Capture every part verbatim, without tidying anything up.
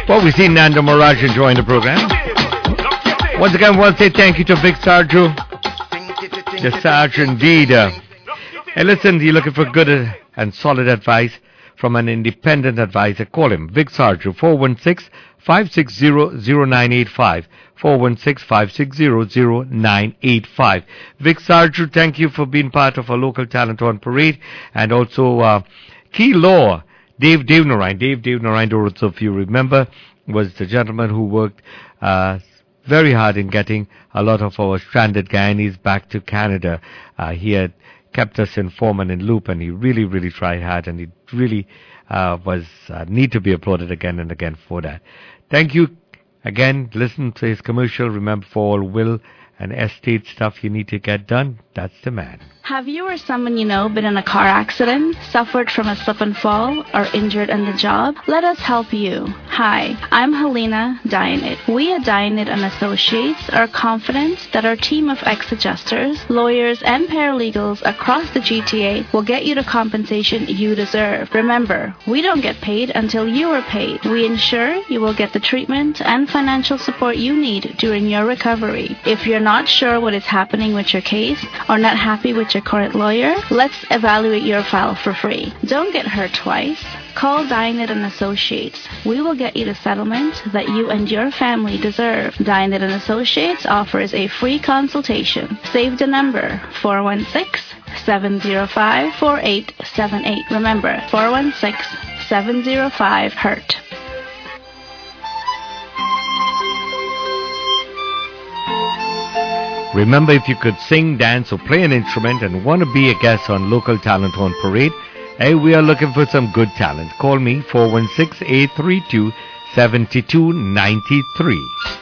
Well, we see Nando Mirage enjoying the program. Once again, I want to say thank you to Vic Sarju. The Sarge indeed. Uh, hey, listen, you're looking for good uh, and solid advice from an independent advisor. Call him, Vic Sarju, four one six, five six zero, zero nine eight five. four one six, five six zero, zero nine eight five. Vic Sarju, thank you for being part of our local talent on parade. And also, uh, Key Law. Dave Dave Narayan, Dave Dave Narayan, also, if you remember, was the gentleman who worked uh, very hard in getting a lot of our stranded Guyanese back to Canada. Uh, he had kept us informed and in loop, and he really, really tried hard, and he really uh, was uh, need to be applauded again and again for that. Thank you again. Listen to his commercial. Remember, for all will and estate stuff you need to get done, that's the man. Have you or someone you know been in a car accident, suffered from a slip and fall, or injured on the job? Let us help you. Hi, I'm Helena Dianit. We at Dianit and Associates are confident that our team of ex-adjusters, lawyers, and paralegals across the G T A will get you the compensation you deserve. Remember, we don't get paid until you are paid. We ensure you will get the treatment and financial support you need during your recovery. If you're not sure what is happening with your case or not happy with your current lawyer, let's evaluate your file for free. Don't get hurt twice. Call Dianit and Associates. We will get you the settlement that you and your family deserve. Dianit and Associates offers a free consultation. Save the number four one six, seven zero five, four eight seven eight. Remember, four one six, seven zero five, HURT. Remember, if you could sing, dance, or play an instrument and want to be a guest on Local Talent on Parade, hey, we are looking for some good talent. Call me, four one six, eight three two, seven two nine three.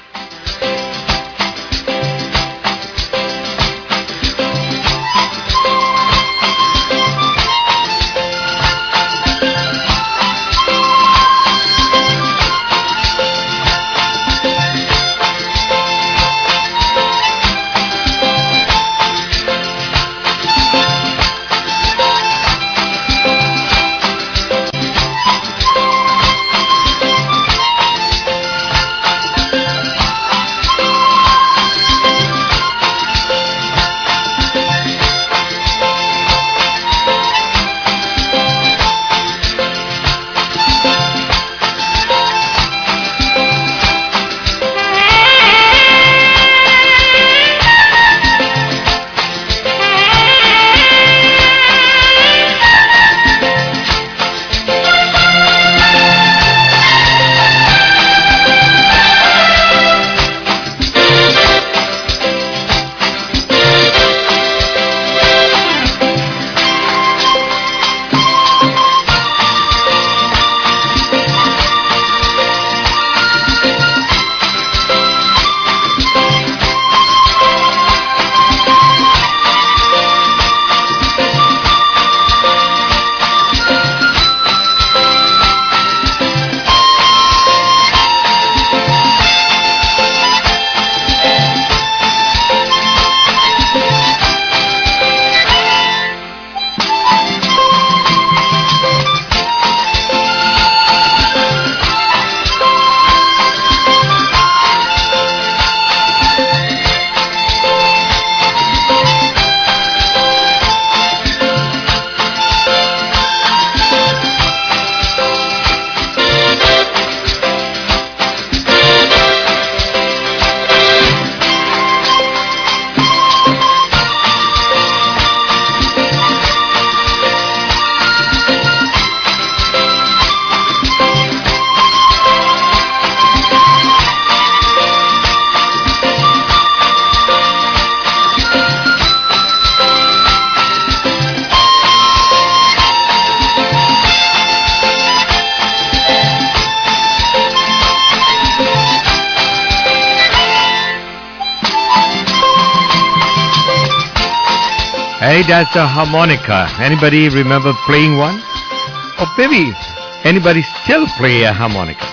Hey, that's a harmonica. Anybody remember playing one? Or maybe anybody still play a harmonica?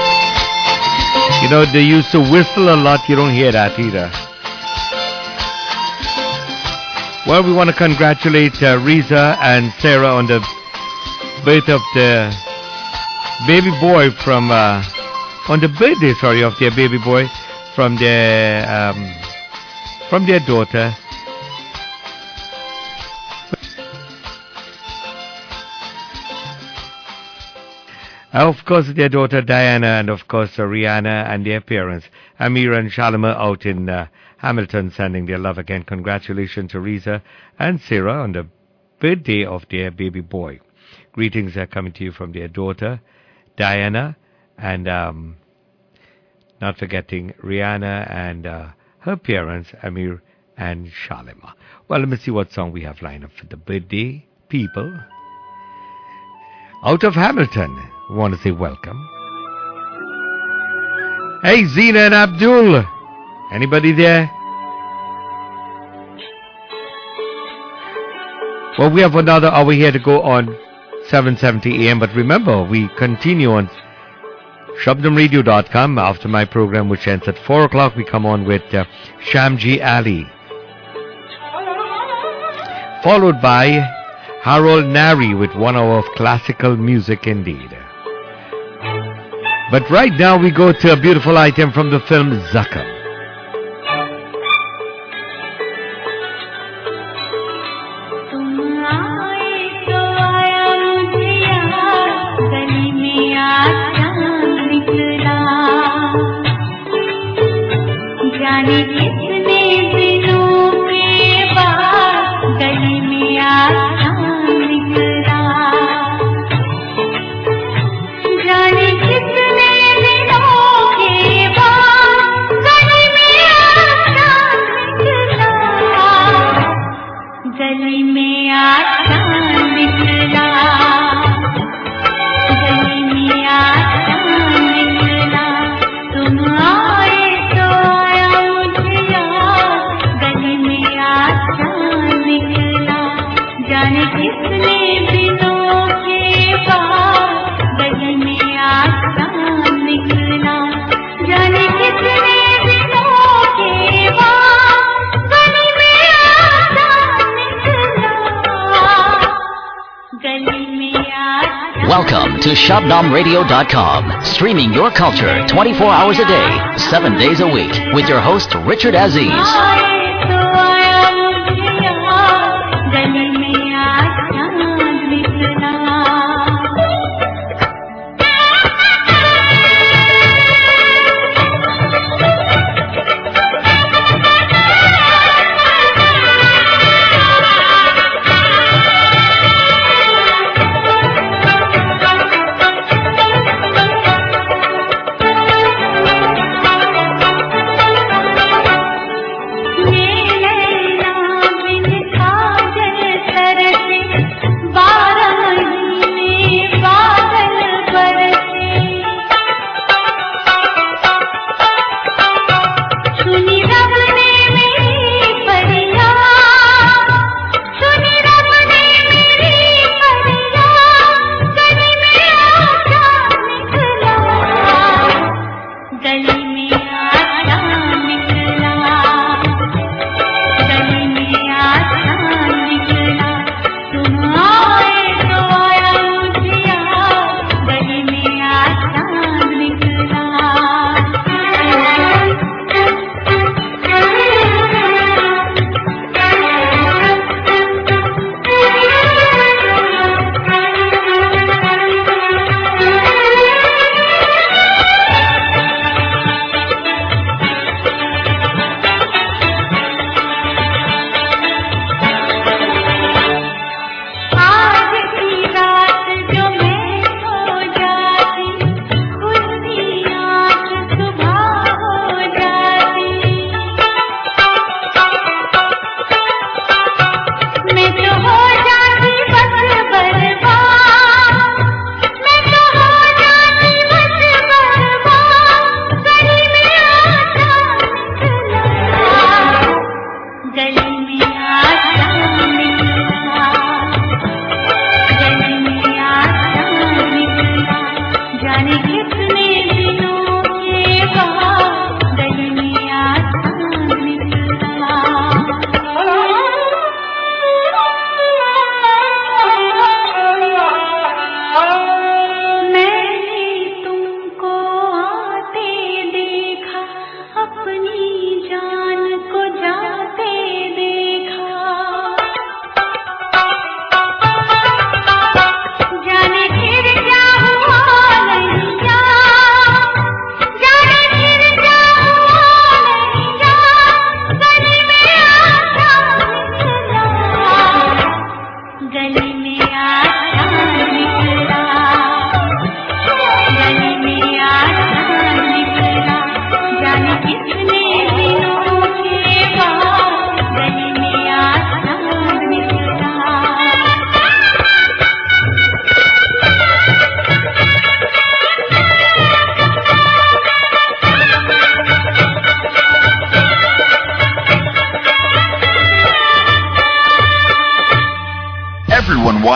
You know, they used to whistle a lot. You don't hear that either. Well, we want to congratulate uh, Riza and Sarah on the birth of the baby boy from uh, on the birthday, sorry, of their baby boy from their um, from their daughter. Of course, their daughter Diana, and of course uh, Rihanna and their parents, Amir and Shalima, out in uh, Hamilton, sending their love again. Congratulations, Teresa and Sarah, on the birthday of their baby boy. Greetings are coming to you from their daughter Diana, and um, not forgetting Rihanna and uh, her parents, Amir and Shalima. Well, let me see what song we have lined up for the birthday people. Out of Hamilton, we want to say welcome. Hey, Zina and Abdul. Anybody there? Well, we have another hour here to go on seven seventy A M. But remember, we continue on shabdam radio dot com after my program, which ends at four o'clock. We come on with uh, Shamji Ali, followed by Harold Nari with one hour of classical music indeed. But right now we go to a beautiful item from the film Zakham. Welcome to shabdam radio dot com, streaming your culture twenty-four hours a day, seven days a week, with your host Richard Aziz. Yeah.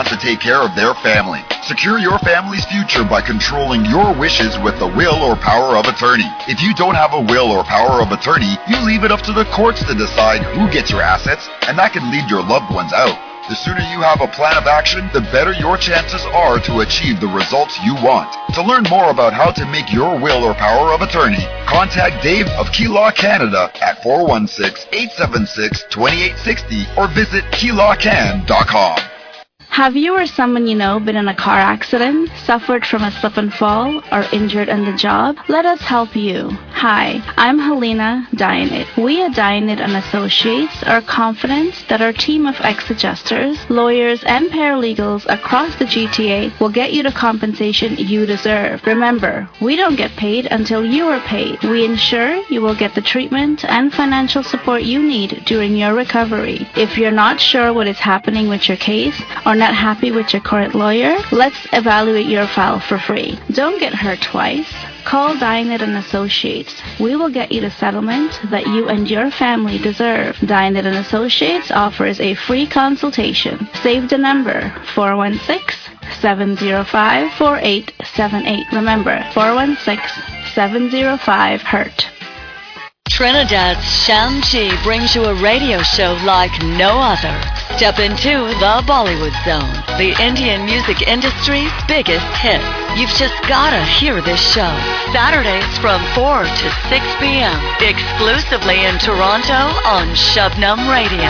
want to take care of their family. Secure your family's future by controlling your wishes with the will or power of attorney. If you don't have a will or power of attorney, you leave it up to the courts to decide who gets your assets, and that can lead your loved ones out. The sooner you have a plan of action, the better your chances are to achieve the results you want. To learn more about how to make your will or power of attorney, contact Dave of Key Law Canada at four one six, eight seven six, two eight six zero or visit key law can dot com. Have you or someone you know been in a car accident, suffered from a slip and fall, or injured on the job? Let us help you. Hi, I'm Helena Dianit. We at Dianit and Associates are confident that our team of ex-adjusters, lawyers, and paralegals across the G T A will get you the compensation you deserve. Remember, we don't get paid until you are paid. We ensure you will get the treatment and financial support you need during your recovery. If you're not sure what is happening with your case, or not happy with your current lawyer, let's evaluate your file for free. Don't get hurt twice. Call Dianit and Associates. We will get you the settlement that you and your family deserve. Dianit and Associates offers a free consultation. Save the number four one six, seven zero five, four eight seven eight. Remember, four one six, seven zero five, HURT. Trinidad's Shamji brings you a radio show like no other. Step into the Bollywood Zone, the Indian music industry's biggest hits. You've just gotta hear this show. Saturdays from four to six p.m. exclusively in Toronto on Shabnam Radio.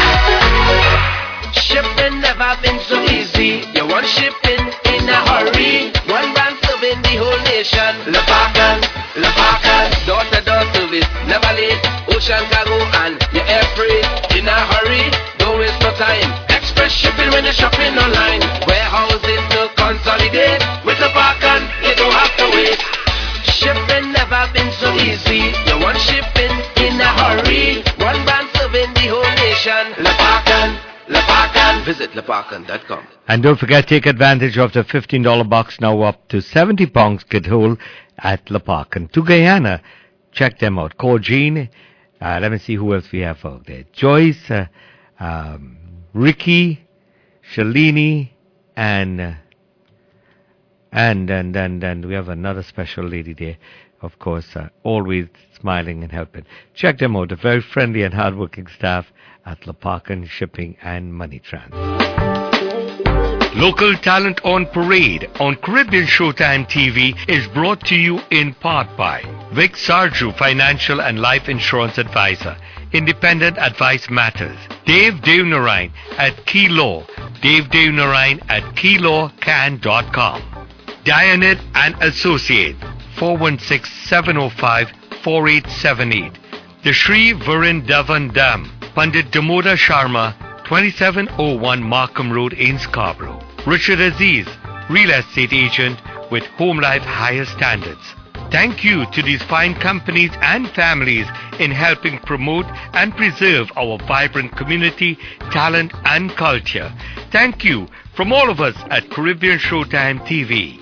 Shipping never been so easy. You want shipping in a hurry. One brand serving the whole nation. Lepakan, Lepakan, door-to-door service, never late. Ocean cargo and your air freight in a hurry. Don't waste no time. Express shipping when you're shopping online. Warehouses to consolidate. With Lepakan, you don't have to wait. Shipping never been so easy. You want shipping in a hurry. One brand serving the whole nation. Lepakan. Lepakan. Visit lepakan dot com. And don't forget, take advantage of the fifteen dollars box now up to seventy pounds get hold at Lepakan. To Guyana, check them out. Call Jean. Uh, let me see who else we have out there. Joyce, uh, um, Ricky, Shalini, and, uh, and, and, and, and we have another special lady there. Of course, uh, always smiling and helping. Check them out. A very friendly and hardworking staff at Lepakan Shipping and Money Trans. Local Talent on Parade on Caribbean Showtime T V is brought to you in part by Vic Sarju, Financial and Life Insurance Advisor. Independent Advice Matters. Dave Devanarayan at Key Law. Dave Devanarayan at key law can dot com. Dianit and Associates. four one six, seven oh five, four eight seven eight. The Sri Vrindavan Dam. Pandit Damoda Sharma, twenty-seven oh one Markham Road in Scarborough. Richard Aziz, real estate agent with Home Life Higher Standards. Thank you to these fine companies and families in helping promote and preserve our vibrant community, talent and culture. Thank you from all of us at Caribbean Showtime T V.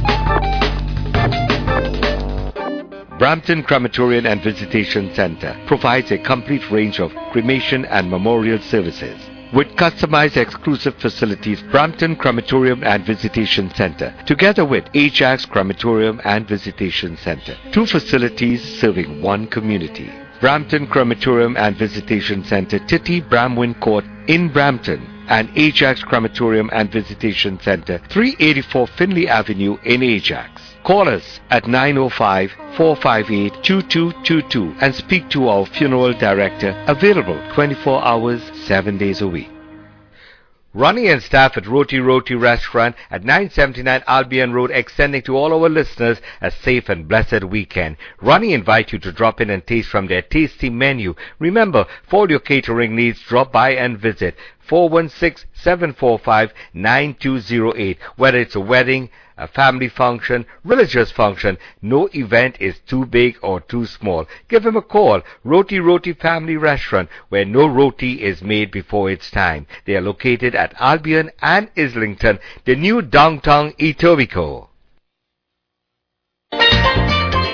Brampton Crematorium and Visitation Center provides a complete range of cremation and memorial services. With customized exclusive facilities, Brampton Crematorium and Visitation Center, together with Ajax Crematorium and Visitation Center, two facilities serving one community. Brampton Crematorium and Visitation Center, Titty Bramwin Court in Brampton, and Ajax Crematorium and Visitation Center, three eighty-four Finley Avenue in Ajax. Call us at nine oh five, four five eight, two two two two and speak to our funeral director, available twenty-four hours, seven days a week. Ronnie and staff at Roti Roti Restaurant at nine seventy-nine Albion Road, extending to all our listeners a safe and blessed weekend. Ronnie invite you to drop in and taste from their tasty menu. Remember, for all your catering needs, drop by and visit four one six, seven four five, nine two zero eight. Whether it's a wedding, a family function, religious function, no event is too big or too small. Give him a call. Roti Roti Family Restaurant, where no roti is made before its time. They are located at Albion and Islington, the new downtown Etobicoke.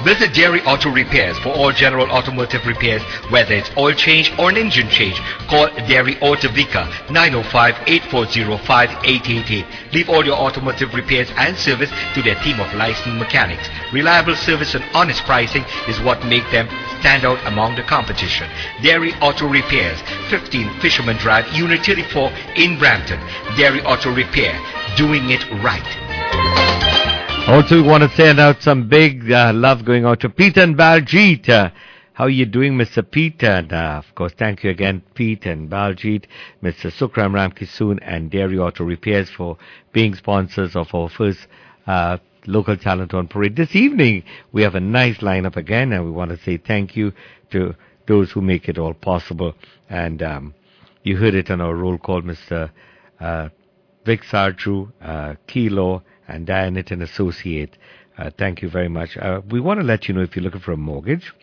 Visit Dairy Auto Repairs for all general automotive repairs, whether it's oil change or an engine change. Call Dairy Auto Vika nine oh five, eight four oh, five eight eight eight. Leave all your automotive repairs and service to their team of licensed mechanics. Reliable service and honest pricing is what make them stand out among the competition. Dairy Auto Repairs, fifteen Fisherman Drive, Unit thirty-four in Brampton. Dairy Auto Repair, doing it right. Also, we want to send out some big uh, love going out to Peter and Baljeet. Uh, how are you doing, Mister Peter? And, uh, of course, thank you again, Pete and Baljeet, Mister Sukram Ramkisoon and Dairy Auto Repairs for being sponsors of our first uh, local talent on parade. This evening, we have a nice lineup again, and we want to say thank you to those who make it all possible. And um, you heard it on our roll call, Mister Uh, Vic Sarju, uh, Kilo, and Dianit and Associate. Uh, thank you very much. Uh, we want to let you know if you're looking for a mortgage.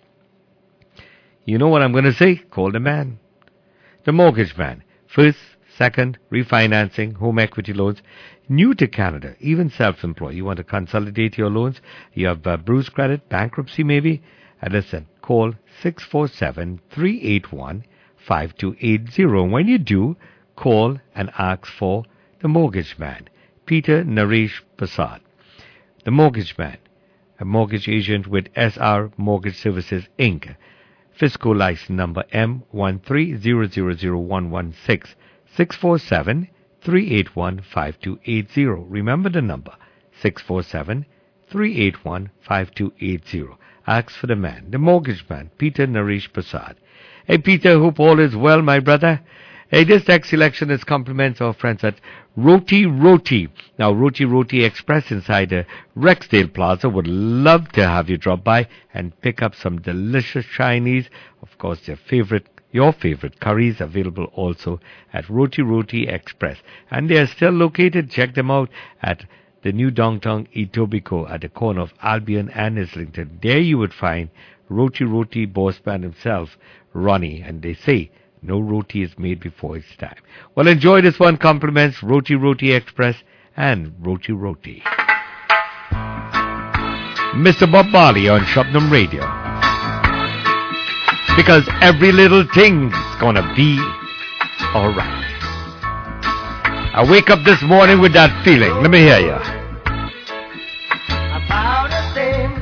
You know what I'm going to say? Call the man. The Mortgage Man. First, second, refinancing, home equity loans. New to Canada, even self-employed. You want to consolidate your loans? You have uh, bruised credit, bankruptcy maybe? And listen, call six four seven, three eight one, five two eight zero. When you do, call and ask for the Mortgage Man, Peter Naresh Prasad. The Mortgage Man, a mortgage agent with S R Mortgage Services, Incorporated. Fiscal license number M one three zero zero zero one one six, six four seven, three eight one, five two eight zero. Remember the number, six four seven, three eight one, five two eight zero. Ask for the man, the Mortgage Man, Peter Naresh Prasad. Hey, Peter, hope all is well, my brother. Hey, this next selection is compliments of our friends at Roti Roti. Now, Roti Roti Express inside the Rexdale Plaza would love to have you drop by and pick up some delicious Chinese. Of course, their favorite, your favorite curries available also at Roti Roti Express. And they are still located. Check them out at the new downtown Etobicoke at the corner of Albion and Islington. There you would find Roti Roti boss man himself, Ronnie. And they say, no roti is made before its time. Well, enjoy this one. Compliments Roti Roti Express and Roti Roti. Mister Bob Marley on Shubnam Radio. Because every little thing's gonna be alright. I wake up this morning with that feeling. Let me hear you. About a thing.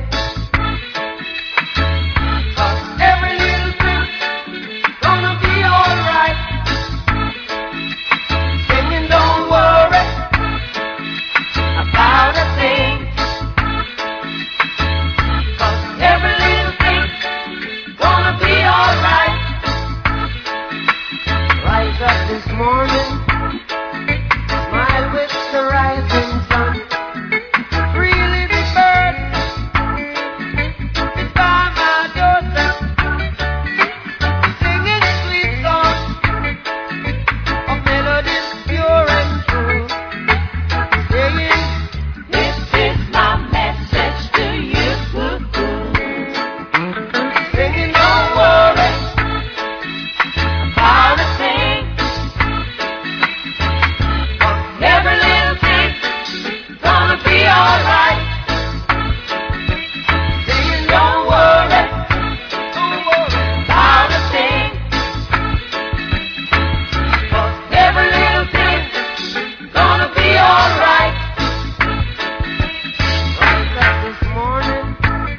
Morning, smile with the rising sun. Three little birds by my doorstep, singing sweet songs of melodies pure and true, saying, this is my message to you. Singing, don't worry about a thing. Alright, saying don't worry, don't worry about a thing, 'cause every little thing's gonna be alright. Rise up this morning,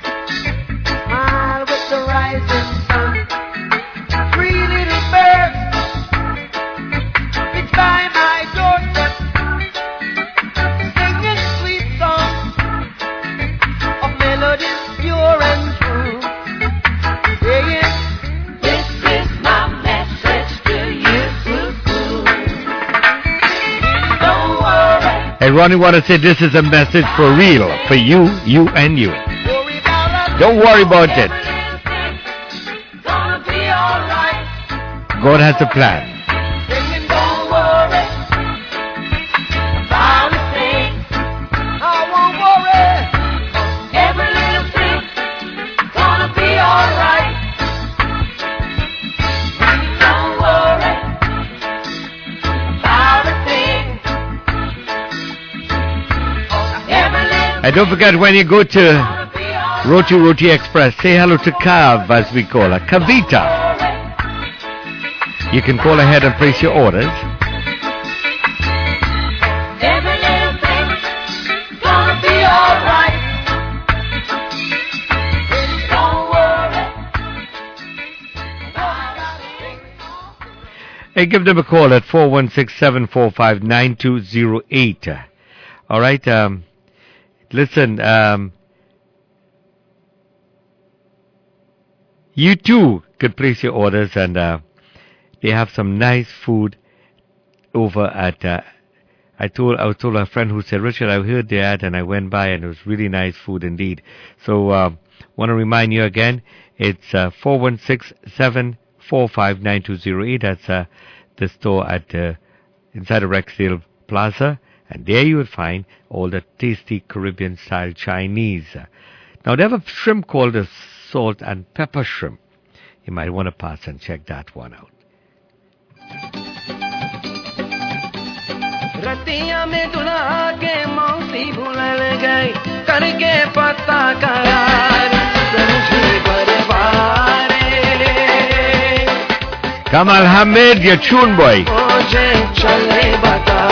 smile with the rising sun. Three little birds, it's by my doorstep. Pure and true, saying, this is my message to you. Don't worry. Hey, Ronnie want to say this is a message for real, for you, you and you. Don't worry about it. Gonna be alright. God has a plan. Saying, don't worry about a thing. I won't worry. Alright, don't worry about a thing. And don't forget, when you go to Roti Roti Express. Say hello to Kav, as we call her, Kavita. You can call ahead and place your orders. Every little thing's gonna be alright. Don't worry. Hey, give them a call at four one six, seven four five, nine two zero eight. All right. Um, listen, um, you too could place your orders, and uh, they have some nice food over at. Uh, I told I told a friend who said, Richard, I heard the ad and I went by and it was really nice food indeed. So, uh, want to remind you again, it's uh, four one six, seven four five, nine two zero eight. That's uh, the store at uh, inside of Rexdale Plaza, and there you will find all the tasty Caribbean style Chinese. Now they have a shrimp called the salt and pepper shrimp. You might want to pass and check that one out. Ratia में दुल्हा के मौसी भूल गई करके पता करार समझी बरबारे Kamal Hamid, your tune boy. मुझे चले बता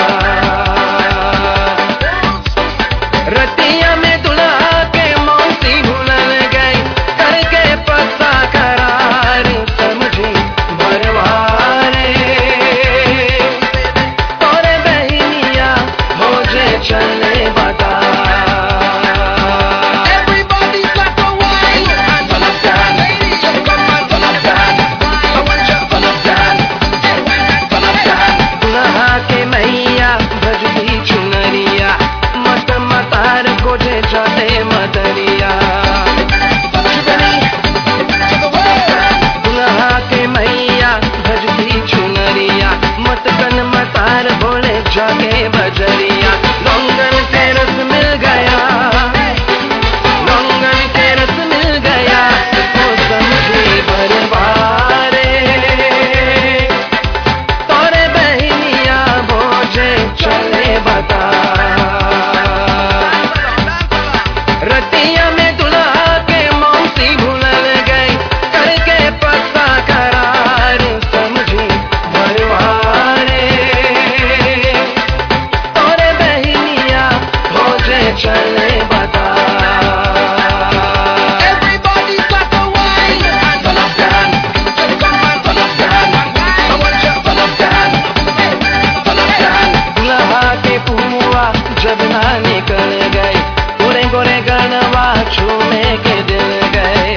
रतिया में दुल्हा के मौसी भूल गई करके पता करार समझी बरबारे चले बता Everybody clap for wine and full of dance. Just come and full of dance. I want you full of dance. Full of dance. दुल्हा के मैया भजती चुनरिया मत मतार को जे जाते मदरिया दुल्हा के मैया भजती चुनरिया मत कन मतार बोले जाके बजरिया लोंगन के रस मिल गया लोंगन के रस मिल गया तो समझी बरबारे तोरे बहनिया बोझे चले बता रतिया में दुल्हा के मौसी भूल गई करके पता करार समझी बरबारे चले बता Everybody clap for wine and full of dance. Just come and full of dance. I want you full of dance. Full of dance. दुल्हा के पुआ जब ना निकल गए गोरे गोरे गनवा छूने के दिल गए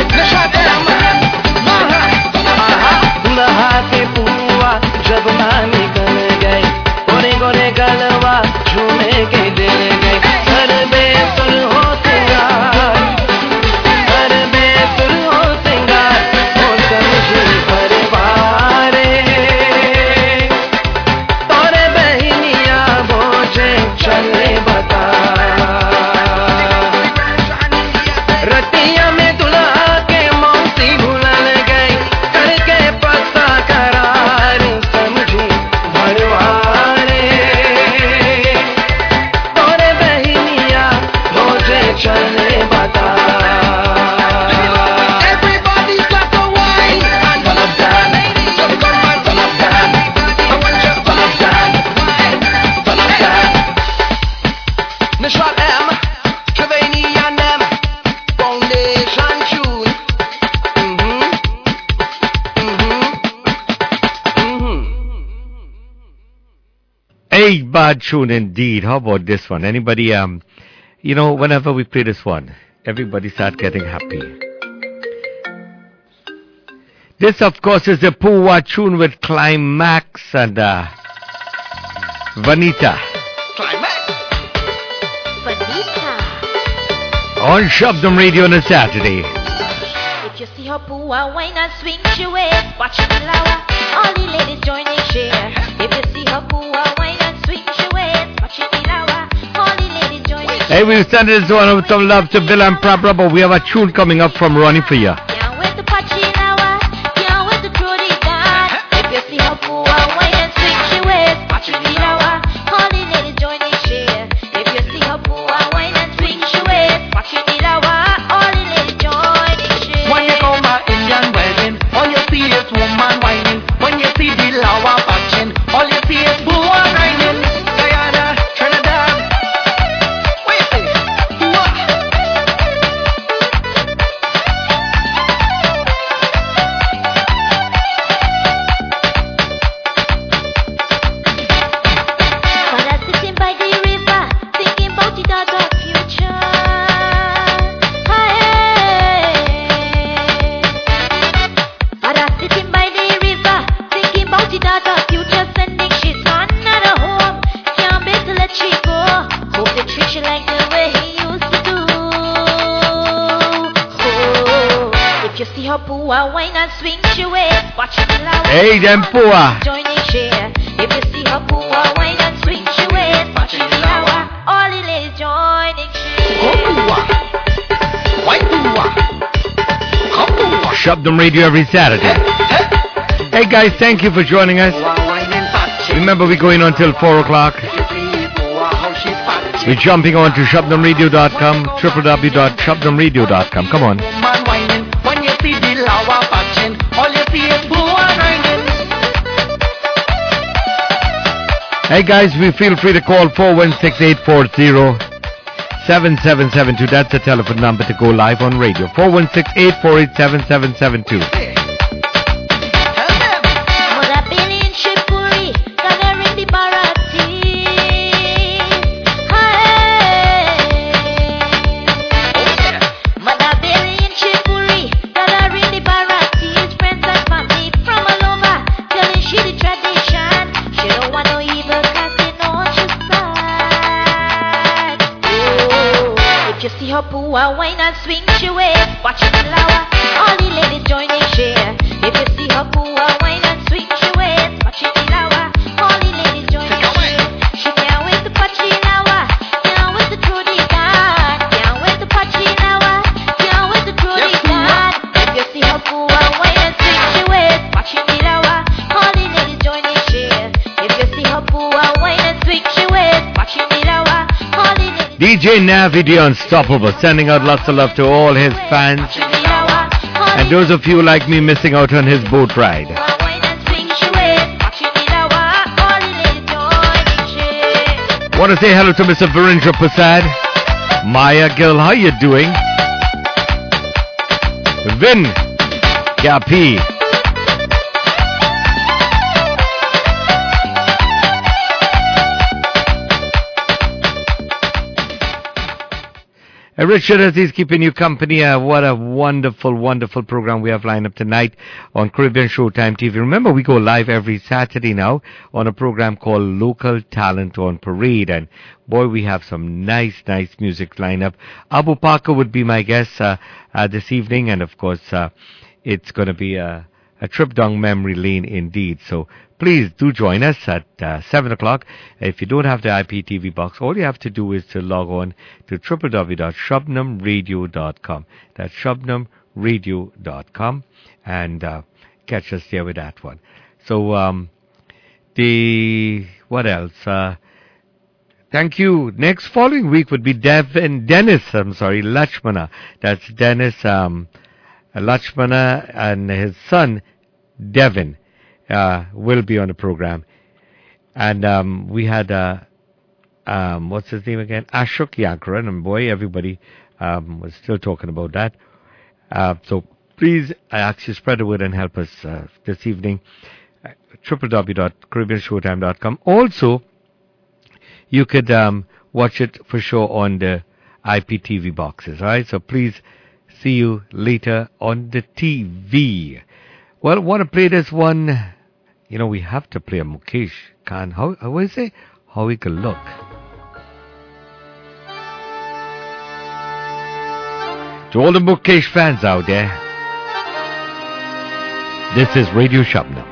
दुल्हा के पुआ जब ना निकल गए गोरे गोरे गलवा छूने के दिल गए रतिया में दुल्हा के मौसी भूल गई करके पता करार समझी भरवारे तोरे बहनिया मुझे चले बता Everybody clap for wine and full of dance. Just come and full of dance. I want you full of dance. Full of dance. Nishal M, Triveni and M, Foundation tune. Mm-hmm. Mm-hmm. Mm-hmm. A bad tune indeed. How about this one? Anybody, um, you know, whenever we play this one, everybody start getting happy. This, of course, is the Puwa tune with Climax and uh, Vanita. On Shabdam Radio on a Saturday. If you see her pua wine and swing she waist, watch it lower. All the ladies join in share. If you see her pua wine and swing she waist, watch it lower. All the ladies join in share. Hey, we've sent this one with some love to Bill and Prabra, but we have a tune coming up from Ronnie for you. Can't wait to patch it lower. Can't wait to throw it down. If you see her pua wine and swing she waist, watch it lower. All the ladies join in share. If you see her pua wine and swing she waist, watch it lower. All you see her pua, wine and swing she waist. Watch it loud. Hey, them pua. Join in share. If you see her pua, wine and swing she waist. Watch it loud. All the ladies join in share. Go pua. Wine pua. Come pua. Shabdam Radio every Saturday. Hey guys, thank you for joining us. Remember, we're going on till four o'clock. We're jumping on to shabdam radio dot com, w w w dot shabdam radio dot com. Come on. Hey guys, we feel free to call four one six, eight four zero, seven seven seven two. That's the telephone number to go live on radio. four one six, eight four eight, seven seven seven two. Her pua, wine and swing she waist. Watch it lower. All the ladies join in share. If you see her pua, wine and swing she waist. Watch it lower. All the ladies join in share. She can't wait to patch it lower. Can't wait to throw the card. Can't wait to patch it lower. Can't wait to throw the card. If you see her pua, wine and swing she waist. Watch it lower. All the ladies join in share. If you see her pua, wine and swing she waist. Watch it lower. All the D J Navi the Unstoppable, sending out lots of love to all his fans and those of you like me missing out on his boat ride. Want to say hello to Mister Virendra Prasad. Maya Gill, how you doing? Vin Kapi. Uh, Richard, as he's keeping you company, uh, what a wonderful, wonderful program we have lined up tonight on Caribbean Showtime T V. Remember, we go live every Saturday now on a program called Local Talent on Parade. And boy, we have some nice, nice music lined up. Abu Parker would be my guest uh, uh, this evening. And of course, uh, it's going to be a, a trip down memory lane indeed. So please do join us at uh, seven o'clock. If you don't have the I P T V box, all you have to do is to log on to w w w dot shabnam radio dot com. That's shabnam radio dot com and uh, catch us there with that one. So, um, the, what else? Uh, thank you. Next following week would be Devin, Dennis, I'm sorry, Lachmana. That's Dennis, um, Lachmana and his son, Devin. Uh, will be on the program. And um, we had, uh, um, what's his name again? Ashok Yankaran, and boy, everybody um, was still talking about that. Uh, so please, I ask you, spread the word and help us uh, this evening. Uh, w w w dot caribbean showtime dot com. Also, you could um, watch it for sure on the I P T V boxes, all right? So please, see you later on the T V. Well, want to play this one? You know, we have to play a Mukesh Khan. How, how is it? How we can look. To all the Mukesh fans out there, this is Radio Shabnam.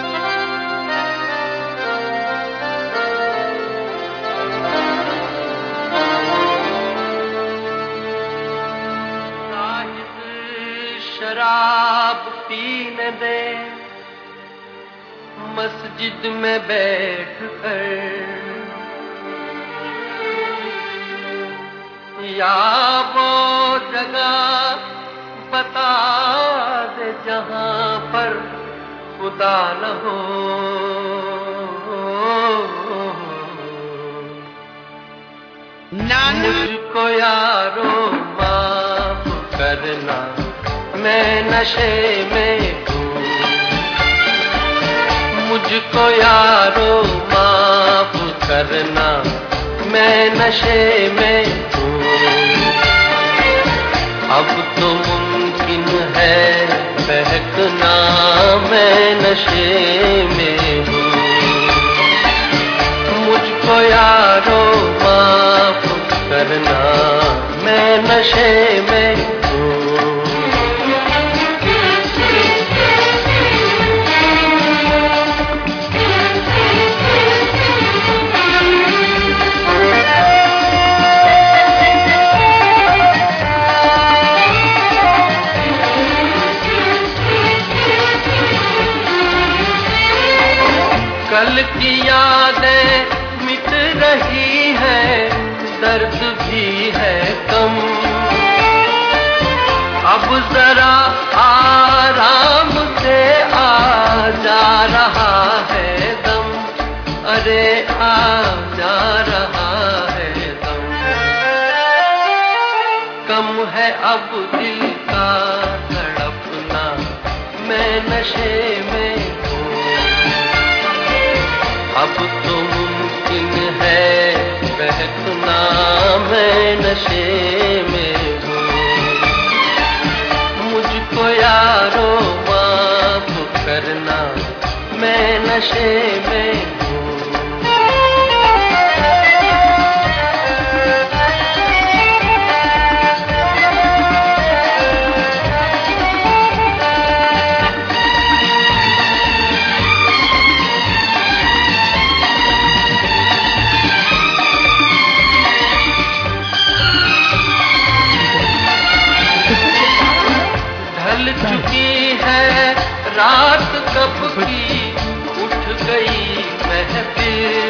मस्जिद में बैठ कर या वो जगह बता दे जहां पर खुदा न हो मुझको यारो माफ करना मैं नशे में मुझको यारो माफ करना मैं नशे में हूँ अब तो मुमकिन है बहकना मैं नशे में हूँ मुझको यारो माफ करना मैं नशे में हूँ यादें मिट रही है, दर्द भी है कम। अब जरा आराम से आ जा रहा है दम, अरे आ जा रहा है दम। कम है अब दिल का धड़कना, मैं नशे में हूँ। अब तो मुमकिन है बहकना, मैं नशे में हूँ। मुझको यारो माफ करना, मैं नशे में हूँ। चुकी है रात कब की, उठ गई महफिल।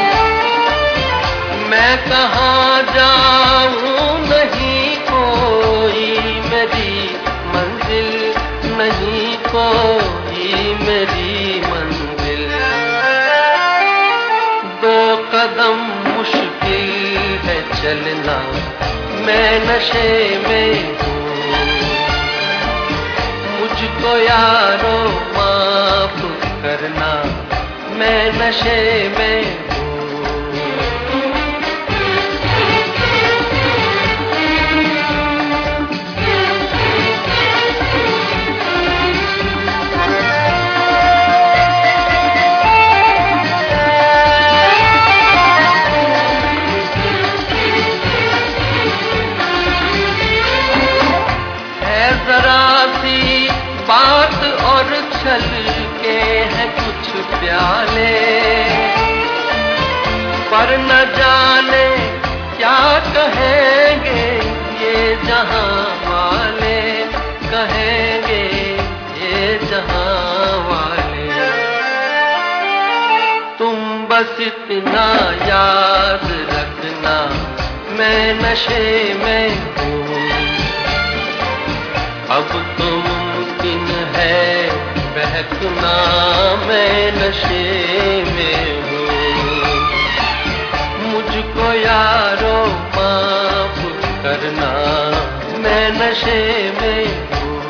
मैं कहाँ जाऊँ, नहीं कोई मेरी मंजिल, नहीं कोई मेरी मंजिल। दो कदम मुश्किल है चलना, मैं नशे में हूँ। मुझको यारो माफ करना, मैं नशे में हूँ। है जरा सी बात और छल के हैं कुछ प्याले, पर न जाने क्या कहेंगे ये जहां वाले, कहेंगे ये जहां वाले। तुम बस इतना याद रखना, मैं नशे में हूँ। अब तो मुमकिन है बहकना, मैं नशे में हूँ। मुझको यारो माफ करना, मैं नशे में हूँ।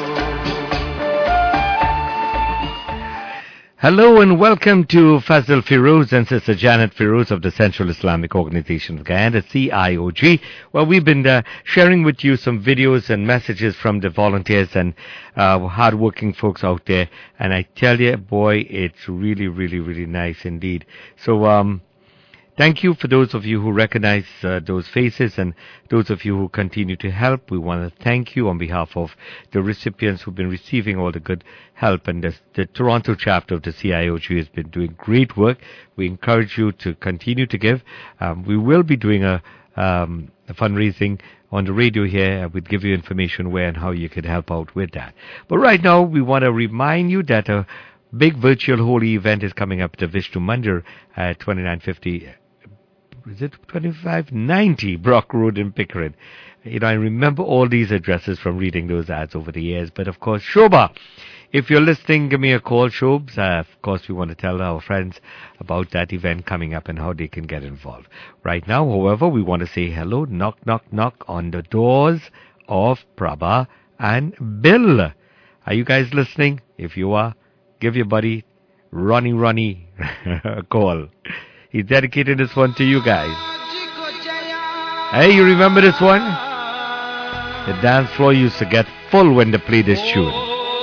Hello and welcome to Fazil Firoz and Sister Janet Firoz of the Central Islamic Organization of Guyana, C I O G, where we've been uh, sharing with you some videos and messages from the volunteers and uh, hard-working folks out there. And I tell you, boy, it's really, really, really nice indeed. So, um, thank you for those of you who recognize uh, those faces and those of you who continue to help. We want to thank you on behalf of the recipients who've been receiving all the good help. And the, the Toronto chapter of the C I O G has been doing great work. We encourage you to continue to give. Um, we will be doing a, um, a fundraising on the radio here. We'll give you information where and how you can help out with that. But right now, we want to remind you that a big virtual holy event is coming up at the Vishnu Mandir at twenty-nine fifty. Is it twenty-five ninety Brock Road in Pickering? You know, I remember all these addresses from reading those ads over the years. But of course, Shobha, if you're listening, give me a call, Shobs. Uh, of course, we want to tell our friends about that event coming up and how they can get involved. Right now, however, we want to say hello, knock, knock, knock on the doors of Prabha and Bill. Are you guys listening? If you are, give your buddy Ronnie Ronnie a call. He dedicated this one to you guys. Hey, you remember this one? The dance floor used to get full when they played this tune.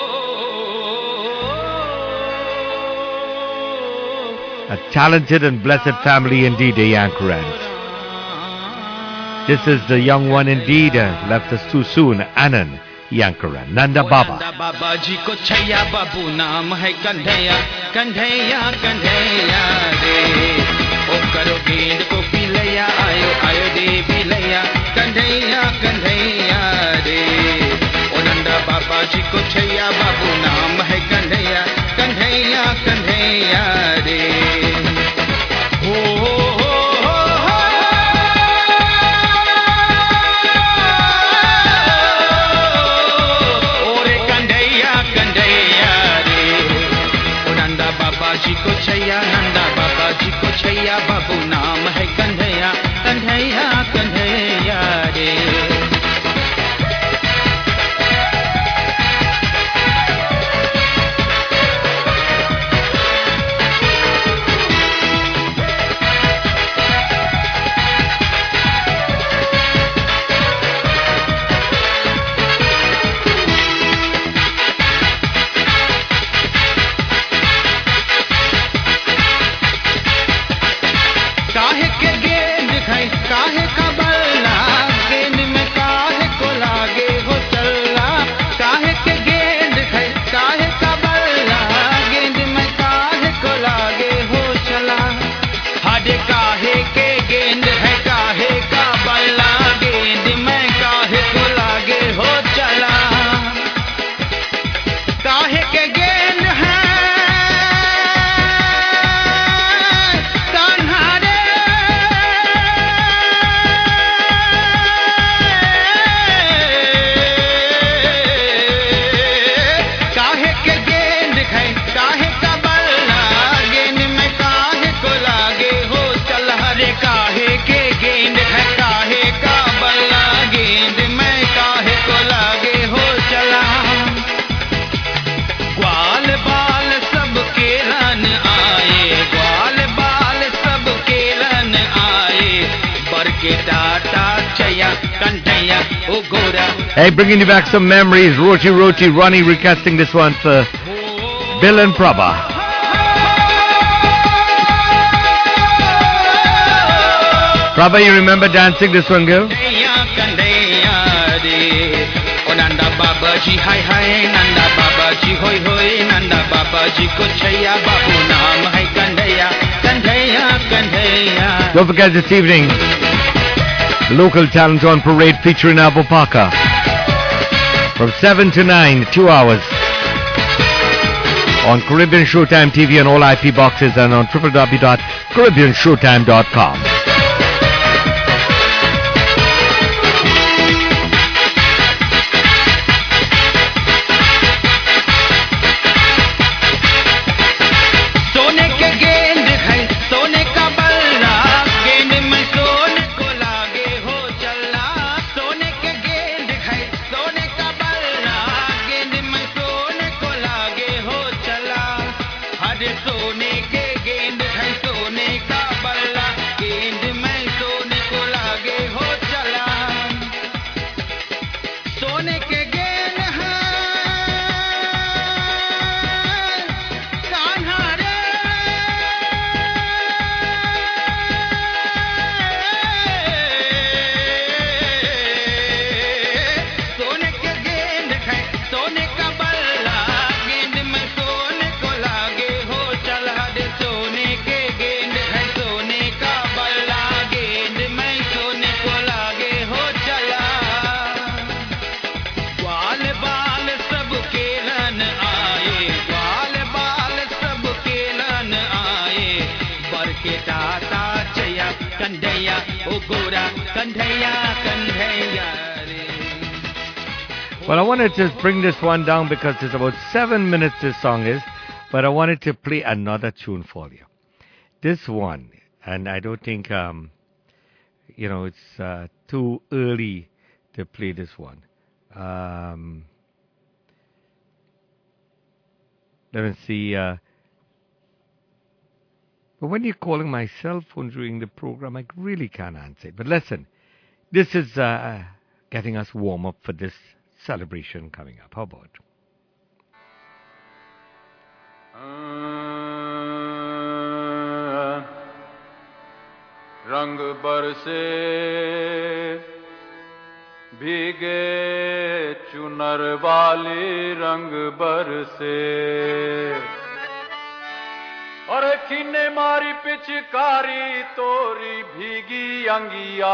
A talented and blessed family indeed, the Yankurans. This is the young one indeed, uh, left us too soon, Anand Yankuran, Nanda Baba. Nanda Baba ji ko chhaya babu naam hai Kandhaiya, Kandhaiya, Kandhaiya re. O karo geend ko pilaya, ayo ayo de pilaya, Kandhaiya, Kandhaiya re. O Nanda Baba ji ko chhaya babu naam hai Kandhaiya, Kandhaiya, Kandhaiya re. छैया नंदा बाबा जी को छैया बाबू नाम है कन्हैया कन्हैया कन्हैया रे Hey, bringing you back some memories. Roti Roti, Ronnie recasting this one for Bill and Prabha. Prabha, you remember dancing this one, girl? Nanda Baba ji hai hai, Nanda Baba ji hoi hoi, Nanda Baba ji ko chaiya, babu naam hai Kanhaiya, Kanhaiya, Kanhaiya. Don't forget this evening, local talent on parade featuring Abu Parker. From seven to nine, two hours. On Caribbean Showtime T V and all I P boxes and on w w w dot caribbean showtime dot com. Well, I wanted to bring this one down because it's about seven minutes this song is, but I wanted to play another tune for you. This one, and I don't think, um, you know, it's uh, too early to play this one. Um, let me see. Uh, but when you're calling my cell phone during the program, I really can't answer it. But listen, this is uh, getting us warm up for this celebration coming up. How about? रंग बरसे भीगे चुनर वाली रंग बरसे और किने मारी पिचकारी तोरी भीगी अंगिया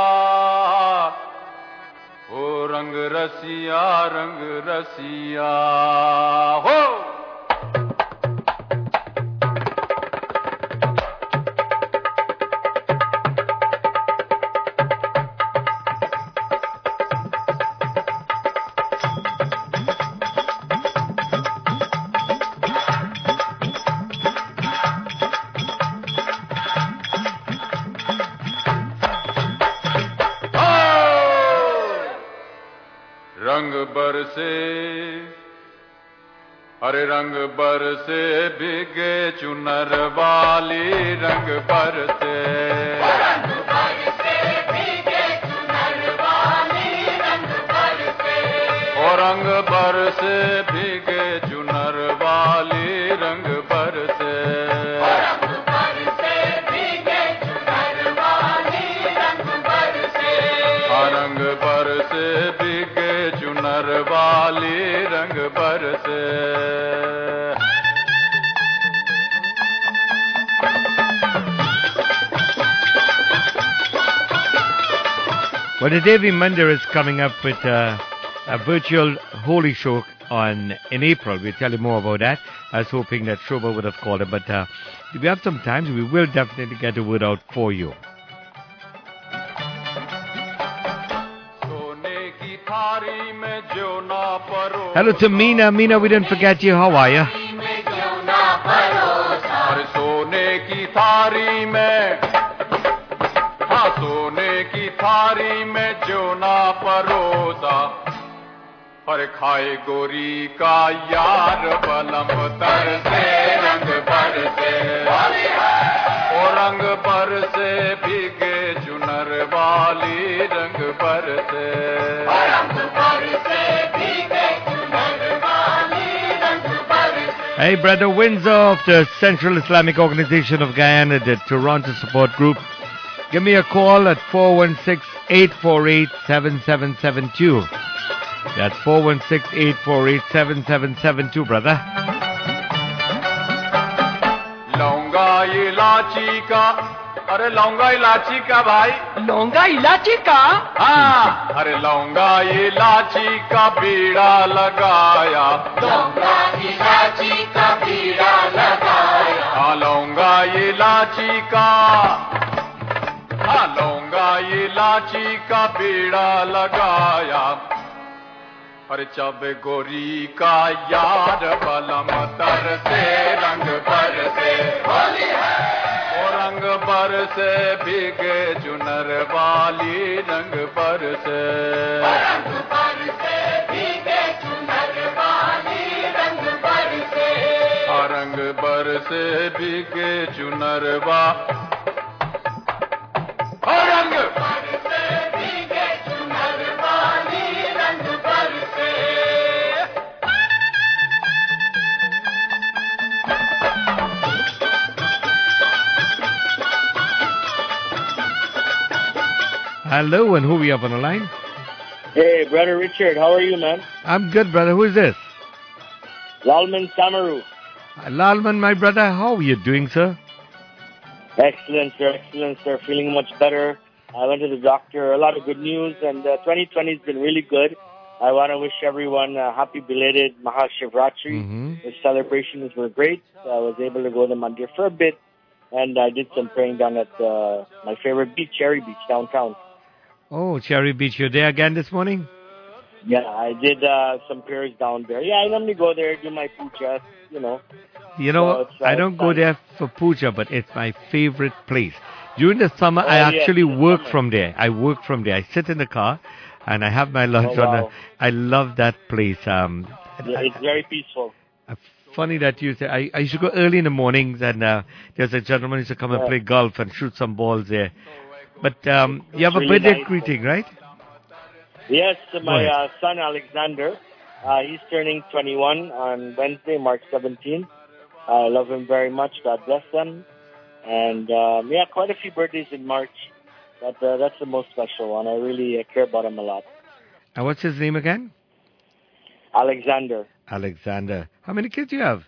हो रंग रसिया रंग रसिया हो रंग बरसे अरे रंग बरसे भीगे चुनर वाली रंग बरसे रंग बरसे भीगे चुनर वाली रंग बरसे ओ रंग बरसे भीगे चुनर वाली रंग बरसे रंग बरसे भीगे चुनर वाली रंग बरसे रंग बरसे भीगे चुनर वाली रंग बरसे Well, the Devi Mandir is coming up with uh, a virtual holy show on in April. We'll tell you more about that. I was hoping that Shobha would have called it, but uh, if we have some time, we will definitely get a word out for you. Hello to Meena. Meena, we didn't forget you. How are you? सोने की थारी में जो ना परोसा पर खाए गोरी का यार बलम तर से रंग बरसे ओ रंग बरसे भीगे चुनर वाली रंग बरसे रंग बरसे भीगे चुनर वाली रंग बरसे. Hey, Brother Windsor of the Central Islamic Organization of Guyana, the Toronto Support Group. Give me a call at four one six, eight four eight, seven seven seven two. That's four one six, eight four eight, seven seven seven two, brother. लौंगा इलाची का अरे लौंगा इलाची का भाई लौंगा इलाची का हाँ अरे लौंगा इलाची का बीड़ा लगाया लौंगा इलाची का बीड़ा लगाया हाँ लौंगा इलाची का हाँ लौंगा इलाची का बीड़ा लगाया अरे चब गोरी का यार बलम तर से रंग बरसे होली है ओ रंग बरसे भीगे चुनर वाली रंग बरसे रंग बरसे भीगे चुनर वाली रंग बरसे रंग बरसे भीगे चुनर वा रंग बरसे भीगे चुनर वाली रंग बरसे. Hello, and who we have on the line? Hey, Brother Richard, how are you, man? I'm good, brother. Who is this? Lalman Samaru. Lalman, my brother, how are you doing, sir? Excellent, sir. Excellent, sir. Feeling much better. I went to the doctor. A lot of good news, and uh, twenty twenty has been really good. I want to wish everyone a happy belated Mahashivratri. Mm-hmm. The celebrations were great. I was able to go to Mandir for a bit, and I did some praying down at uh, my favorite beach, Cherry Beach, downtown. Oh, Cherry Beach, you're there again this morning? Yeah, I did uh, some prayers down there. Yeah, I normally go there, do my puja, you know. You know, so uh, I don't go fun. there for puja, but it's my favorite place. During the summer, Oh, I yeah, actually in the work summer. from there. I work from there. I sit in the car, and I have my lunch Oh, on wow. the... I love that place. Um, Yeah, it's very peaceful. Funny that you say. I, I used to go early in the mornings, and uh, there's a gentleman who used to come and Yeah. play golf and shoot some balls there. But um, you have a Really birthday nice. greeting, right? Yes, so my Go uh, son Alexander, uh, he's turning twenty-one on Wednesday, March seventeenth. I love him very much. God bless him. And um, yeah, quite a few birthdays in March, but uh, that's the most special one. I really uh, care about him a lot. And what's his name again? Alexander. Alexander. How many kids do you have?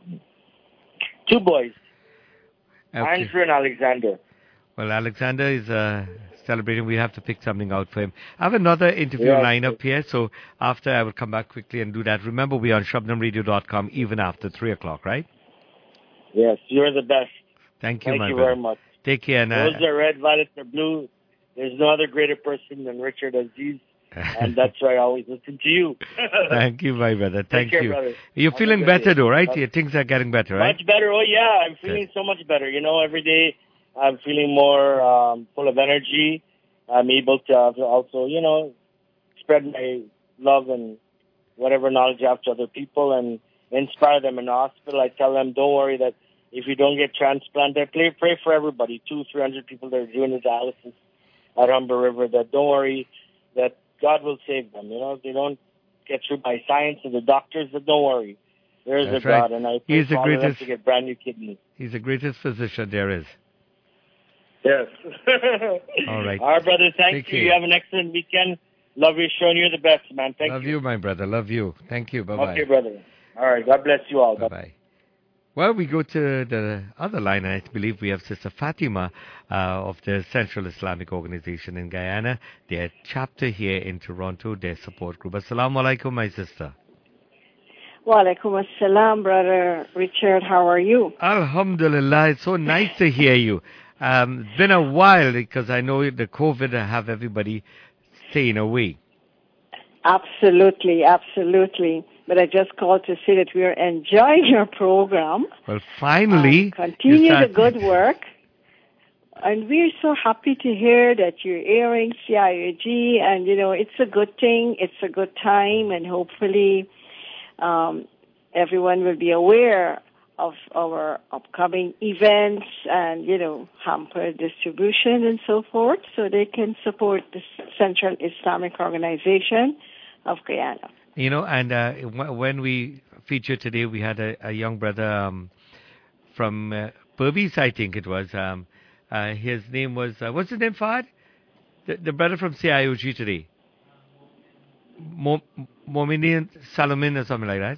Two boys, Okay. Andrew and Alexander. Well, Alexander is uh, celebrating. We have to pick something out for him. I have another interview Yes. line up here, so after I will come back quickly and do that. Remember, we're on shabnam radio dot com even after three o'clock, right? Yes, you're the best. Thank you, Thank my you brother. very much. Take care. And, uh, Those are red, violets are blue. There's no other greater person than Richard Aziz, and that's why I always listen to you. thank you, my brother. Thank care, you. brother. You're Have a feeling good better, day. though, right? Bye. Yeah, things are getting better, right? Much better. Oh, yeah. I'm feeling so much better. You know, every day I'm feeling more um, full of energy. I'm able to also, you know, spread my love and whatever knowledge you have to other people and inspire them in the hospital. I tell them, don't worry that if you don't get transplanted, pray, pray for everybody, two, three hundred people that are doing the dialysis at Humber River, that don't worry, that God will save them. You know, if they don't get through by science and the doctors, that don't worry. There is That's a right. God, and I pray He's for the all of them greatest, to get brand new kidneys. He's the greatest physician there is. Yes. All right. All right, brother. Thank Take you. care. You have an excellent weekend. Love your show, and you're the best, man. Thank Love you. you, my brother. Love you. Thank you. Bye-bye. Okay, brother. All right. God bless you all. Bye-bye. Well, we go to the other line, and I believe we have Sister Fatima uh, of the Central Islamic Organization in Guyana, their chapter here in Toronto, their support group. Assalamu alaikum, my sister. Wa alaikum assalam, Brother Richard. How are you? Alhamdulillah. It's so nice to hear you. Um, it's been a while because I know the COVID have everybody staying away. Absolutely, absolutely. But I just called to say that we are enjoying your program. Well, finally. Uh, continue start- the good work. And we're so happy to hear that you're airing C I O G. And, you know, it's a good thing. It's a good time. And hopefully um, everyone will be aware of our upcoming events and, you know, hamper distribution and so forth so they can support the Central Islamic Organization of Guyana. You know, and uh, w- when we featured today, we had a, a young brother um, from uh, Berbice, I think it was. Um, uh, his name was, uh, what's his name, Fahad? The, the brother from C I O G today. Mo- Mominian Salamin or something like that.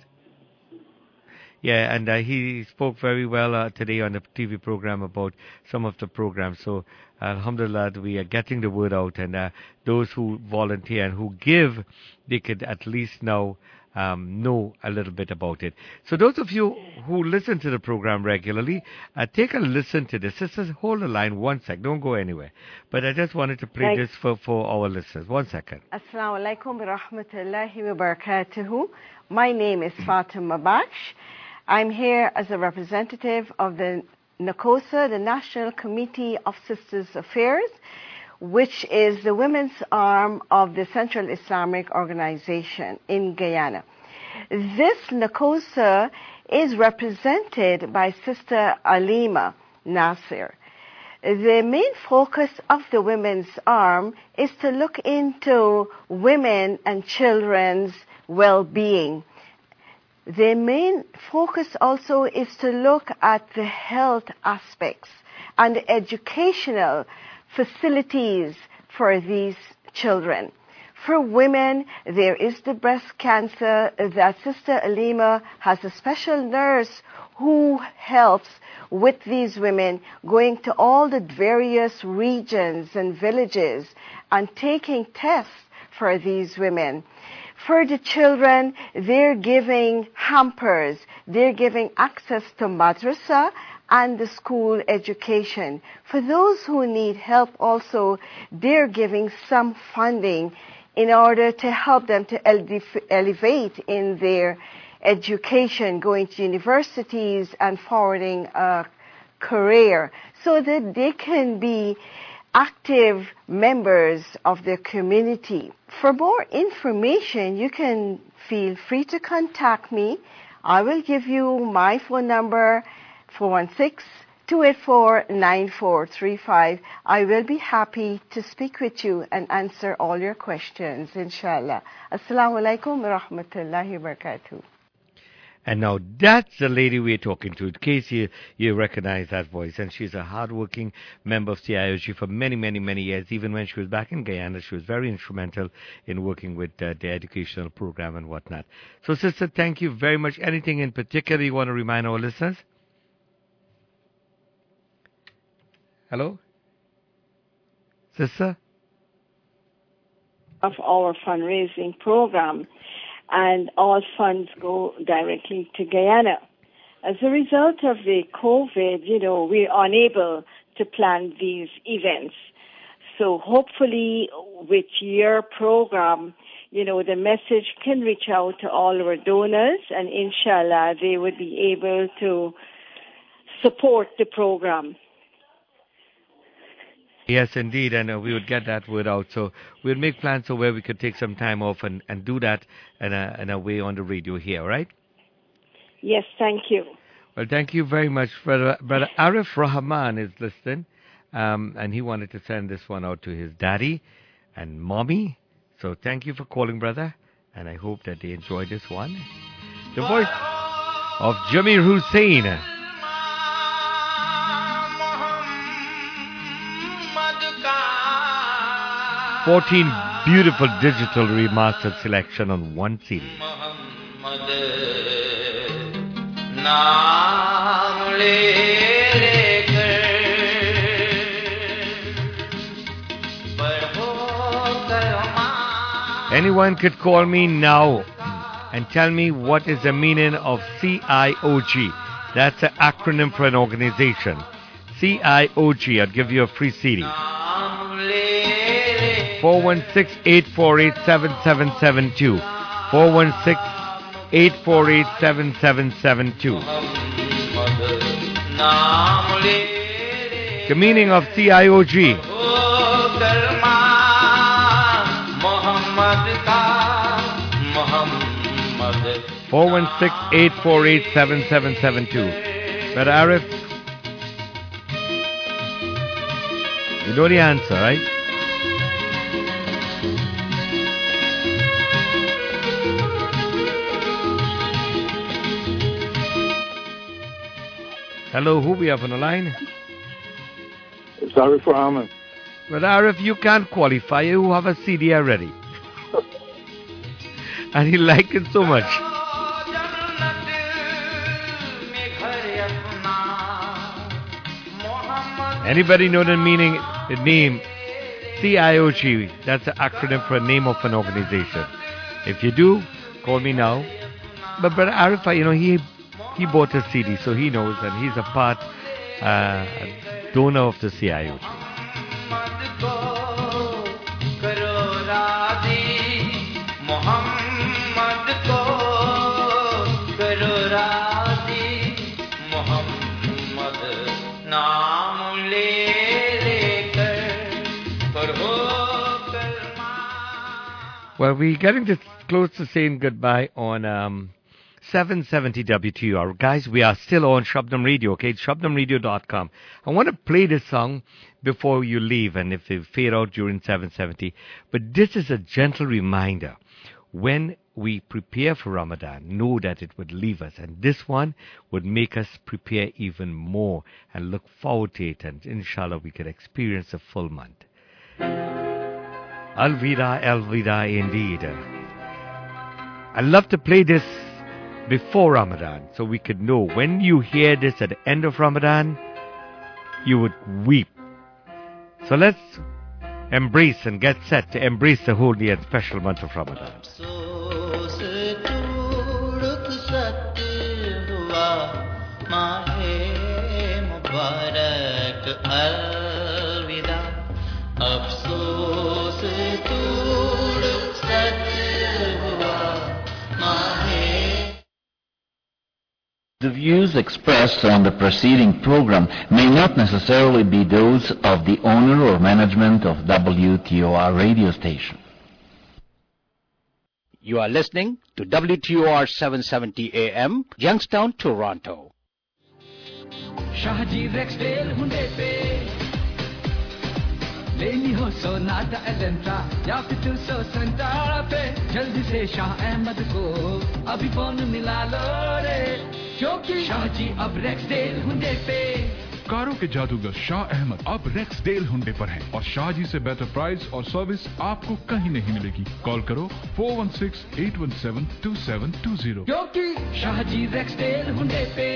Yeah, and uh, he spoke very well uh, today on the T V program about some of the programs. So, alhamdulillah, we are getting the word out. And uh, those who volunteer and who give, they could at least now um, know a little bit about it. So those of you who listen to the program regularly, uh, take a listen to this. Sisters, hold the line one sec. Don't go anywhere. But I just wanted to play Thanks. this for, for our listeners. One second. Assalamu alaikum wa rahmatullahi wa barakatuhu. My name is Fatima Baksh. I'm here as a representative of the NACOSA, the National Committee of Sisters Affairs, which is the women's arm of the Central Islamic Organization in Guyana. This NACOSA is represented by Sister Alima Nasir. The main focus of the women's arm is to look into women and children's well-being. The main focus also is to look at the health aspects and the educational facilities for these children. For women, there is the breast cancer that Sister Alima has a special nurse who helps with these women going to all the various regions and villages and taking tests for these women. For the children, they're giving hampers, they're giving access to madrasa and the school education. For those who need help also, they're giving some funding in order to help them to elef- elevate in their education, going to universities and forwarding a career so that they can be active members of their community. For more information, you can feel free to contact me. I will give you my phone number, four one six, two eight four, nine four three five. I will be happy to speak with you and answer all your questions, inshallah. Assalamu alaikum wa rahmatullahi wa barakatuh. And now that's the lady we're talking to, in case you, you recognize that voice. And she's a hardworking member of C I O G for many, many, many years. Even when she was back in Guyana, she was very instrumental in working with uh, the educational program and whatnot. So, sister, thank you very much. Anything in particular you want to remind our listeners? Hello? Sister? Of our fundraising program, and all funds go directly to Guyana. As a result of the COVID, you know, we're unable to plan these events. So hopefully with your program, you know, the message can reach out to all our donors, and inshallah they would be able to support the program. Yes, indeed, and uh, we would get that word out. So we'll make plans so where we could take some time off and, and do that in a, in a way on the radio here, right? Yes, thank you. Well, thank you very much. Brother, Brother Arif Rahman is listening, um, and he wanted to send this one out to his daddy and mommy. So thank you for calling, brother, and I hope that they enjoy this one. The voice of Jamir Hussain. fourteen beautiful digital remastered selection on one C D. Anyone could call me now and tell me what is the meaning of C I O G. That's an acronym for an organization. C I O G. I'll give you a free C D. four one six, eight four eight, seven seven seven two. four one six, eight four eight, seven seven seven two. The meaning of C I O G. four one six, eight four eight, seven seven seven two. But Arif, you know the answer, right? Hello, who we have on the line? It's Arif Rahman. But Arif, you can't qualify. You have a C D already. And he liked it so much. Anybody know the meaning, the name? C I O G. That's an acronym for a name of an organization. If you do, call me now. But Brother Arif, you know, he he bought a C D, so he knows, and he's a part uh, donor of the C I O G. Well, we're getting this close to saying goodbye on um, seven seventy W T U R. Guys, we are still on Shabnam Radio, okay? It's shabnam radio dot com. I want to play this song before you leave, and if they fade out during seven seventy. But this is a gentle reminder. When we prepare for Ramadan, know that it would leave us. And this one would make us prepare even more and look forward to it. And inshallah, we could experience a full month. Alvida, Alvida, indeed. I love to play this before Ramadan, so we could know when you hear this at the end of Ramadan, you would weep. So let's embrace and get set to embrace the holy and special month of Ramadan. The views expressed on the preceding program may not necessarily be those of the owner or management of W T O R radio station. You are listening to W T O R seven seventy A M, Youngstown, Toronto. Shahji Rexdale hunde pe लेनी हो Sonata Elantra या फिर to सौ Centara पे जल्दी से शाह अहमद को अभी फोन मिला लो रे क्योंकि शाहजी अब रेक्सडेल हुंडे पे कारों के जादूगर शाह अहमद अब रेक्सडेल हुंडे पर हैं और शाहजी से बेहतर प्राइस और सर्विस आपको कहीं नहीं मिलेगी। कॉल करो four one six, eight one seven, two seven two zero क्योंकि शाहजी रेक्सडेल हुंडे पे।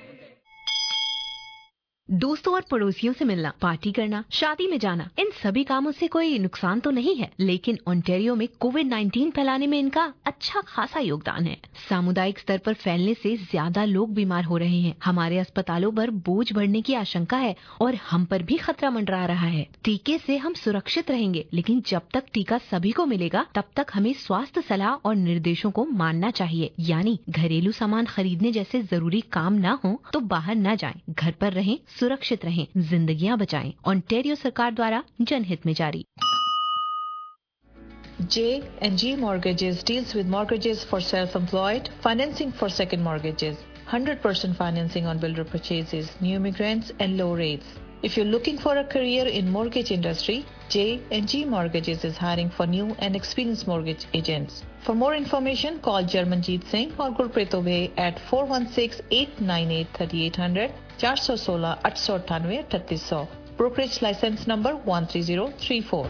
दोस्तों और पड़ोसियों से मिलना, पार्टी करना, शादी में जाना, इन सभी कामों से कोई नुकसान तो नहीं है, लेकिन ओंटारियो में कोविड नाइन्टीन फैलाने में इनका अच्छा खासा योगदान है। सामुदायिक स्तर पर फैलने से ज्यादा लोग बीमार हो रहे हैं। हमारे अस्पतालों पर बोझ बढ़ने की आशंका है और हम पर भी खतरा मंडरा रहा है। टीके से हम सुरक्षित रहेंगे, लेकिन जब तक टीका सभी को मिलेगा तब तक हमें स्वास्थ्य सलाह और निर्देशों को मानना चाहिए। यानी घरेलू सामान खरीदने जैसे जरूरी काम न हो तो बाहर न जाएं, घर पर रहें, सुरक्षित रहें, जिंदगियां बचाएं। ओंटारियो सरकार द्वारा जनहित में जारी। J and G Mortgages deals with mortgages for self-employed, financing for second mortgages, one hundred percent financing on builder purchases, new immigrants and low rates. If you're looking for a career in mortgage industry, J and G Mortgages is hiring for new and experienced mortgage agents. For more information, call Jermanjeet Singh or Gurpreet Obey at four one six, eight nine eight, three eight zero zero, four one six, eight eight nine eight, three eight zero zero. Brokerage license number one three zero three four.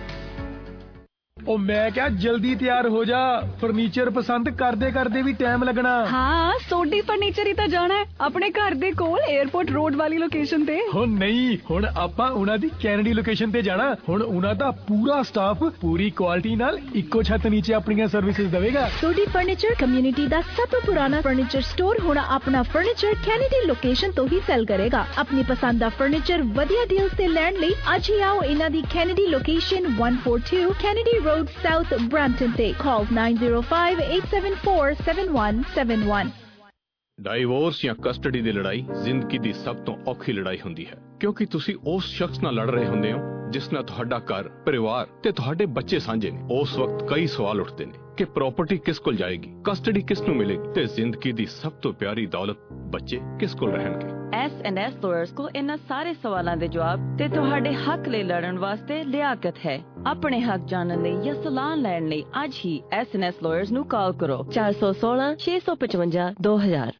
ओ मैं क्या जल्दी तैयार हो जा, furniture पसंद करदे करदे भी टाइम लगना। हाँ सोडी फर्नीचर ही तो जाना है अपने घर दे कोल एयरपोर्ट रोड वाली लोकेशन ते। हो नहीं, हुण आपां उना दी कैनेडी लोकेशन ते जाना। हुण उना दा पूरा स्टाफ पूरी क्वालिटी नाल इक्को छत नीचे अपनी सर्विसेज देवेगा। सोडी फर्नीचर कम्युनिटी दा सब तो पुराना फर्नीचर स्टोर हुण अपना फर्नीचर कैनेडी लोकेशन तो ही सेल करेगा। अपनी पसंद दा फर्नीचर वधिया डील्स ते लैण लई अज ही आओ इना दी Kennedy location one forty-two Kennedy Road South Brampton Day. Call nine zero five, eight seven four, seven one seven one. Divorce ਜਾਂ ਕਸਟਡੀ ਦੀ ਲੜਾਈ ਜ਼ਿੰਦਗੀ ਦੀ ਸਭ ਤੋਂ ਔਖੀ ਲੜਾਈ ਹੁੰਦੀ ਹੈ ਕਿਉਂਕਿ ਤੁਸੀਂ ਉਸ ਸ਼ਖਸ ਨਾਲ ਲੜ ਰਹੇ ਹੁੰਦੇ ਹੋ ਜਿਸ ਨਾਲ ਤੁਹਾਡਾ ਘਰ, ਪਰਿਵਾਰ ਤੇ ਤੁਹਾਡੇ ਬੱਚੇ ਸਾਂਝੇ ਨੇ। ਉਸ ਵਕਤ ਕਈ ਸਵਾਲ ਉੱਠਦੇ ਨੇ ਕਿ ਪ੍ਰਾਪਰਟੀ ਕਿਸ ਕੋਲ ਜਾਏਗੀ, ਕਸਟਡੀ ਕਿਸ ਨੂੰ ਮਿਲੇਗੀ ਤੇ ਜ਼ਿੰਦਗੀ ਦੀ ਸਭ ਤੋਂ ਪਿਆਰੀ ਦੌਲਤ ਬੱਚੇ ਕਿਸ ਕੋਲ ਰਹਿਣਗੇ। ਐਸ ਐਂਡ ਐਸ ਲਾਇਰਸ ਕੋ ਇਹਨਾਂ ਸਾਰੇ ਸਵਾਲਾਂ ਦੇ ਜਵਾਬ ਤੇ ਤੁਹਾਡੇ ਹੱਕ ਲਈ ਲੜਨ ਵਾਸਤੇ ਲਿਆਕਤ ਹੈ। ਆਪਣੇ ਹੱਕ ਜਾਣਨ ਲਈ ਜਾਂ ਸਲਾਹ ਲੈਣ ਲਈ ਅੱਜ ਹੀ ਐਸ ਐਂਡ ਐਸ ਲਾਇਰਸ ਨੂੰ ਕਾਲ ਕਰੋ four one six, six five five, two thousand।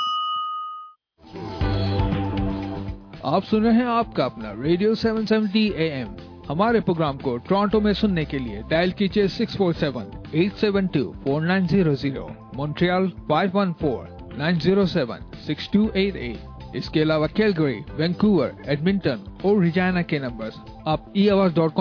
आप सुन रहे हैं आपका अपना radio seven seventy A M। हमारे प्रोग्राम को टोरंटो में सुनने के लिए डायल कीजिए six four seven, eight seven two, four nine zero zero, Montreal five one four, nine zero seven, six two eight eight। इसके अलावा कैलगरी, वैंकूवर, एडमिंटन और रिजाना के नंबर्स आप ई आवाज डॉट कॉम